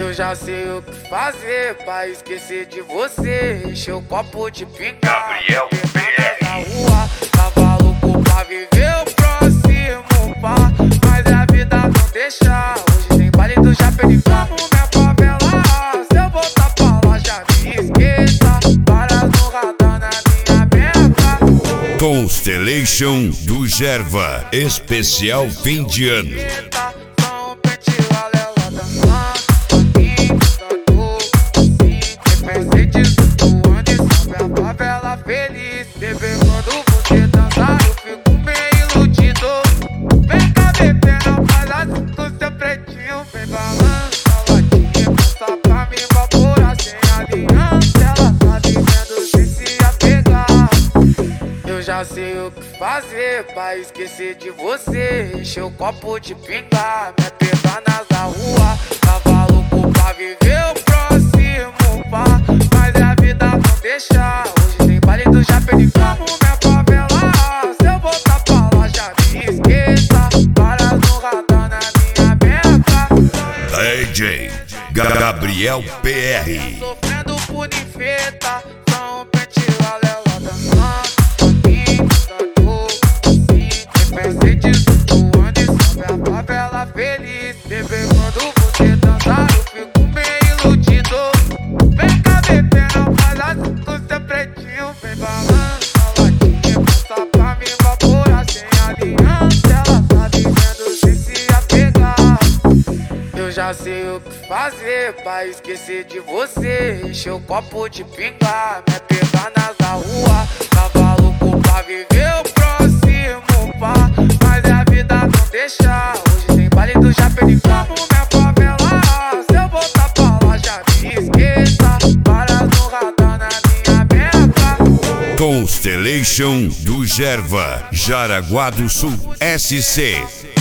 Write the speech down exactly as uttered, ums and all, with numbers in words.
Eu já sei o que fazer pra esquecer de você. Encher o copo de pinga, Gabriel P R na rua, tava louco pra viver o próximo par, mas a vida não deixa. Hoje tem baile do Japeri, como minha favela. Se eu voltar pra lá já me esqueça, para no radar na minha meta. Constellation do Gerva, especial fim de ano. Feliz, bebê, quando você dançar eu fico meio iludido. Vem cá, bebê, não faz assim com seu pretinho. Vem balança a latinha, passa pra mim evaporar sem aliança. Ela tá vivendo sem se apegar. Eu já sei o que fazer pra esquecer de você. Encher o copo de pinga, me pegar nas rua. Tava louco pra viver o próximo par, mas a vida não deixa. Baile do Japeri, como minha favela. Se eu voltar pra lá já me esqueça, para no radar na minha meta. D J Gabriel P R. Sofrendo por ninfeta, só um pente lela dançando. Comigo, tanto assim, pensei disso onde sobe a favela feliz. Bebê, quando você dançar eu fico meio iludido. Vem cá, bebê, não faz assim com seu pretinho. Vem balança a latinha, passa pra mim evaporar sem aliança. Ela tá vivendo sem se apegar. Eu já sei o que fazer pra esquecer de você. Encher o copo de pinga, me pegar nas rua. Tava louco pra viver o próximo par, mas a vida não deixa. Hoje tem baile do Japeri, como minha favela. Se eu voltar pra lá já me esqueça, para no radar na minha meta. Constellation do Gerva, Jaraguá do Sul, S C.